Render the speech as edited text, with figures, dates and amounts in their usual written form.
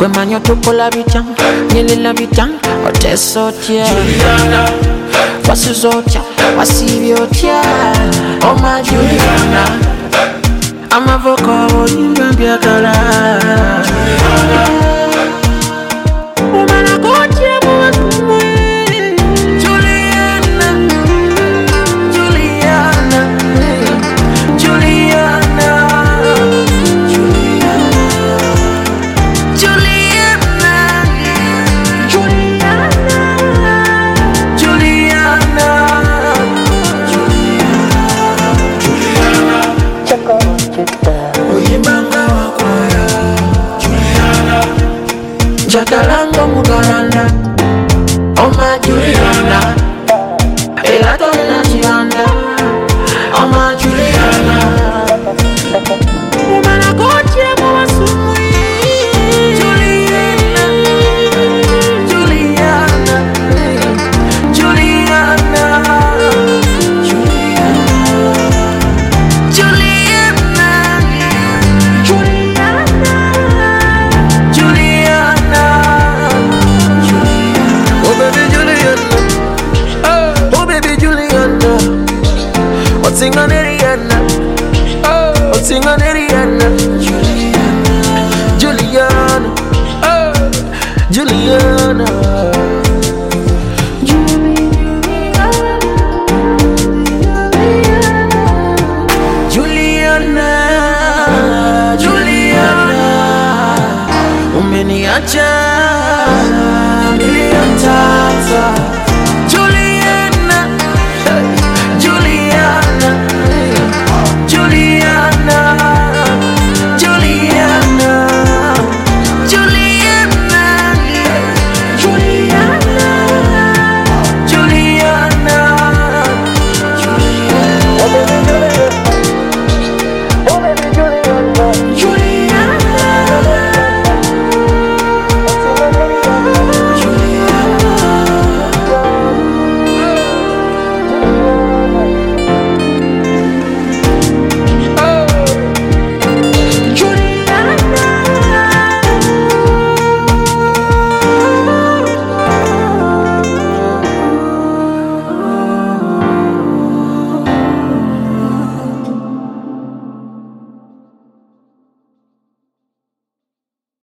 Kwe manyo tupo la bitan, nyele la bitan, ote sotia Juliana, Wasu zotia, wasibi otia Oh my Juliana I'm a vocal, you can be a color Woman, I got you, Juliana, Juliana, Juliana, Juliana, Juliana, Juliana, Juliana, Uyimanga wakwaya Juliana, Jakalango mugaranda Oh my Juliana Elato